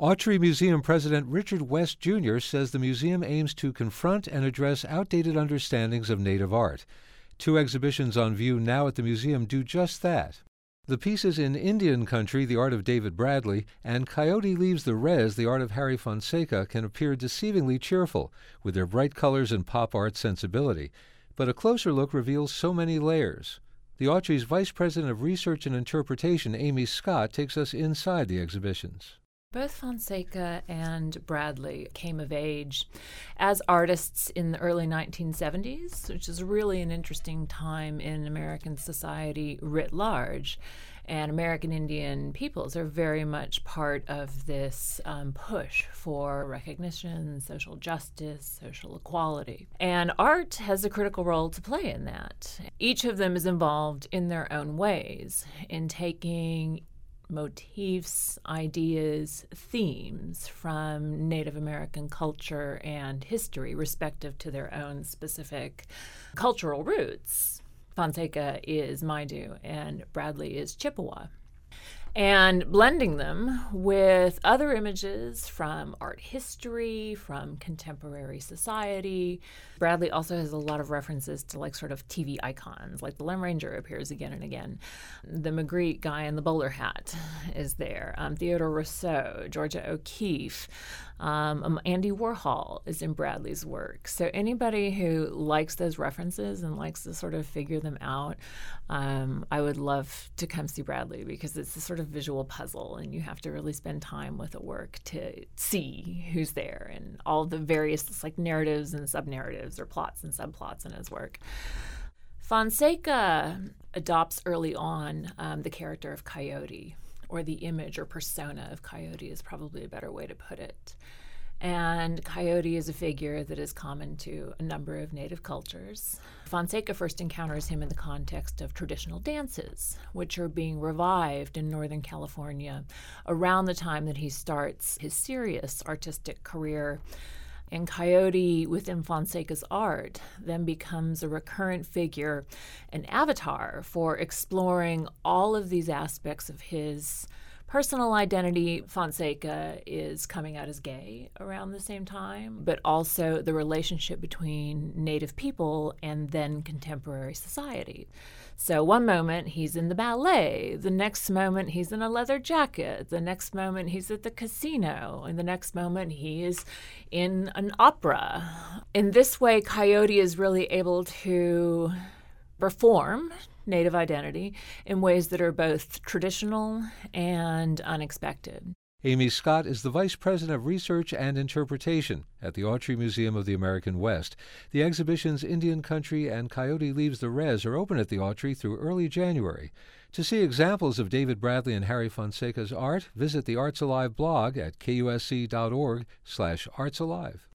Autry Museum President Richard West Jr. says the museum aims to confront and address outdated understandings of Native art. 2 exhibitions on view now at the museum do just that. The pieces in Indian Country, the art of David Bradley, and Coyote Leaves the Res, the art of Harry Fonseca, can appear deceivingly cheerful, with their bright colors and pop art sensibility. But a closer look reveals so many layers. The Autry's Vice President of Research and Interpretation, Amy Scott, takes us inside the exhibitions. Both Fonseca and Bradley came of age as artists in the early 1970s, which is really an interesting time in American society writ large. And American Indian peoples are very much part of this push for recognition, social justice, social equality. And art has a critical role to play in that. Each of them is involved in their own ways in taking motifs, ideas, themes from Native American culture and history, respective to their own specific cultural roots. Fonseca is Maidu and Bradley is Chippewa. And blending them with other images from art history, from contemporary society. Bradley also has a lot of references to sort of TV icons, like the Lone Ranger appears again and again. The Magritte guy in the bowler hat is there. Theodore Rousseau, Georgia O'Keeffe, Andy Warhol is in Bradley's work. So anybody who likes those references and likes to sort of figure them out, I would love to come see Bradley because it's a sort of visual puzzle and you have to really spend time with the work to see who's there and all the various narratives and sub-narratives or plots and subplots in his work. Fonseca adopts early on the character of Coyote, or the image or persona of Coyote is probably a better way to put it. And Coyote is a figure that is common to a number of Native cultures. Fonseca first encounters him in the context of traditional dances, which are being revived in Northern California around the time that he starts his serious artistic career. And Coyote, within Fonseca's art, then becomes a recurrent figure, an avatar for exploring all of these aspects of his personal identity. Fonseca is coming out as gay around the same time, but also the relationship between Native people and then contemporary society. So one moment he's in the ballet, the next moment he's in a leather jacket, the next moment he's at the casino, and the next moment he is in an opera. In this way, Coyote is really able to perform Native identity in ways that are both traditional and unexpected. Amy Scott is the Vice President of Research and Interpretation at the Autry Museum of the American West. The exhibitions Indian Country and Coyote Leaves the Res are open at the Autry through early January. To see examples of David Bradley and Harry Fonseca's art, visit the Arts Alive blog at kusc.org/artsalive.